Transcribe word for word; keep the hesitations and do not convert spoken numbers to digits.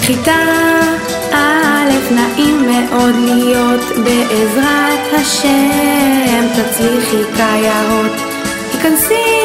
כיתה א', נעים מאוד להיות, בעזרת השם תצליחי כיאות, תיכנסי